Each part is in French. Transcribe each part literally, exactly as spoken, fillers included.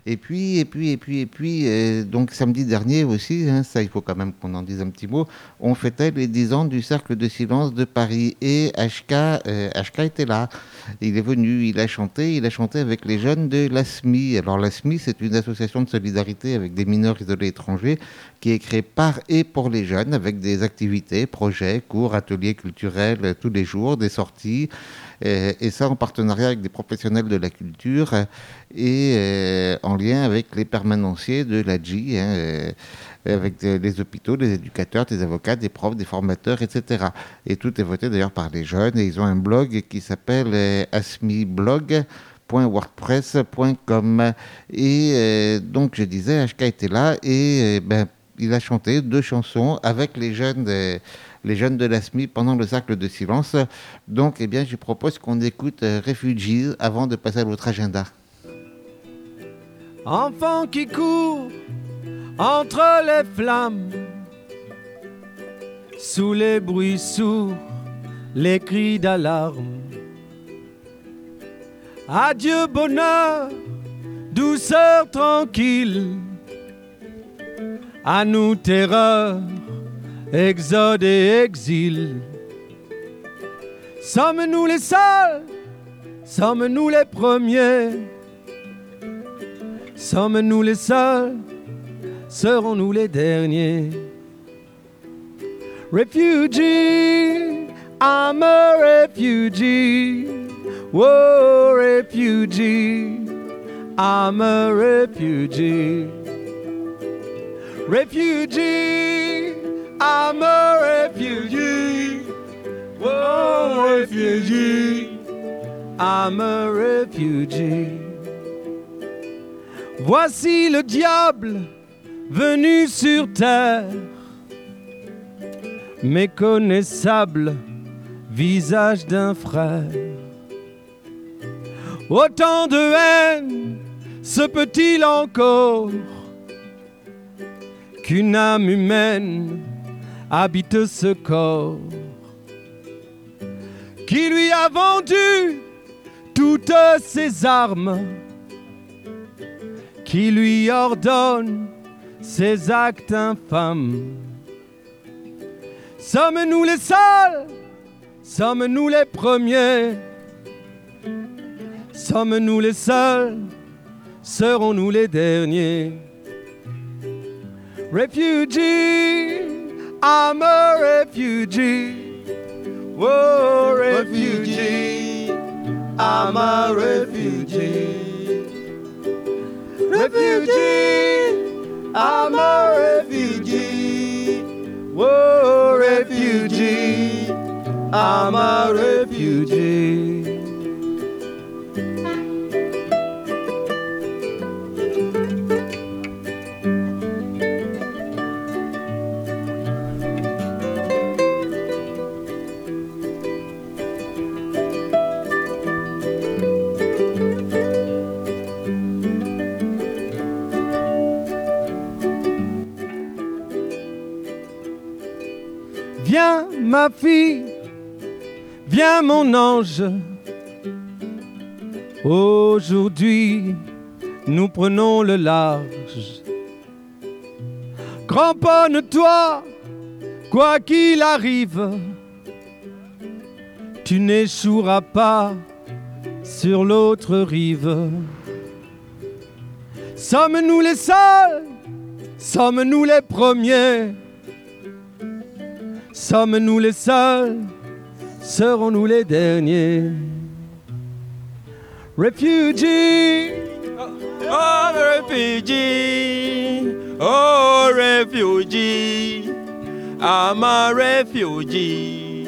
Et puis, et puis, et puis, et puis, euh, donc samedi dernier aussi, hein, ça il faut quand même qu'on en dise un petit mot, on fêtait les dix ans du Cercle de Silence de Paris et H K, euh, H K était là. Il est venu, il a chanté, il a chanté avec les jeunes de l'A S M I. Alors l'A S M I, c'est une association de solidarité avec des mineurs isolés étrangers qui est créée par et pour les jeunes avec des activités, projets, cours, ateliers culturels euh, tous les jours, des sorties. Euh, et ça en partenariat avec des professionnels de la culture euh, et euh, en lien avec les permanenciers de l'A G I, hein, euh, avec de- les hôpitaux, les éducateurs, des avocats, des profs, des formateurs, et cetera. Et tout est voté d'ailleurs par les jeunes et ils ont un blog qui s'appelle euh, asmiblog point wordpress point com. Et euh, donc je disais, H K était là et euh, ben, il a chanté deux chansons avec les jeunes, euh, les jeunes de l'A S M I pendant le cercle de silence. Donc eh bien, je propose qu'on écoute euh, Refugees avant de passer à l'autre agenda. Enfant qui court entre les flammes, sous les bruits sourds, les cris d'alarme. Adieu bonheur, douceur tranquille, à nous terreur, exode et exil. Sommes-nous les seuls, sommes-nous les premiers, sommes-nous les seuls, serons-nous les derniers? Refugee, I'm a refugee. Whoa, refugee, I'm a refugee. Refugee, I'm a refugee. Whoa, refugee, I'm a refugee. Voici le diable venu sur terre, méconnaissable visage d'un frère. Autant de haine se peut-il encore qu'une âme humaine habite ce corps qui lui a vendu toutes ses armes, qui lui ordonne ses actes infâmes. Sommes-nous les seuls? Sommes-nous les premiers? Sommes-nous les seuls? Serons-nous les derniers? Refugee, I'm a refugee. Whoa, refugee, I'm a refugee. Refugee, I'm a refugee. Whoa, refugee, I'm a refugee. Viens ma fille, viens mon ange. Aujourd'hui, nous prenons le large. Cramponne-toi, quoi qu'il arrive. Tu n'échoueras pas sur l'autre rive. Sommes-nous les seuls? Sommes-nous les premiers? Sommes-nous les seuls? Serons-nous les derniers? Refugee, oh refugee, oh refugee, I'm a refugee.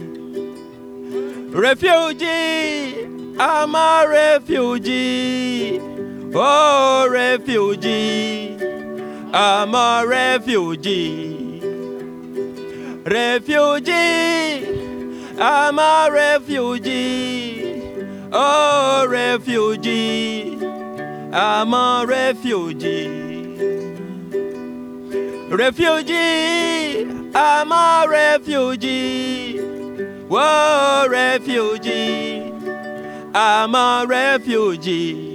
Refugee, I'm a refugee. Oh refugee, I'm a refugee. Refugee, I'm a refugee. Oh, refugee, I'm a refugee. Refugee, I'm a refugee. Whoa, refugee, I'm a refugee.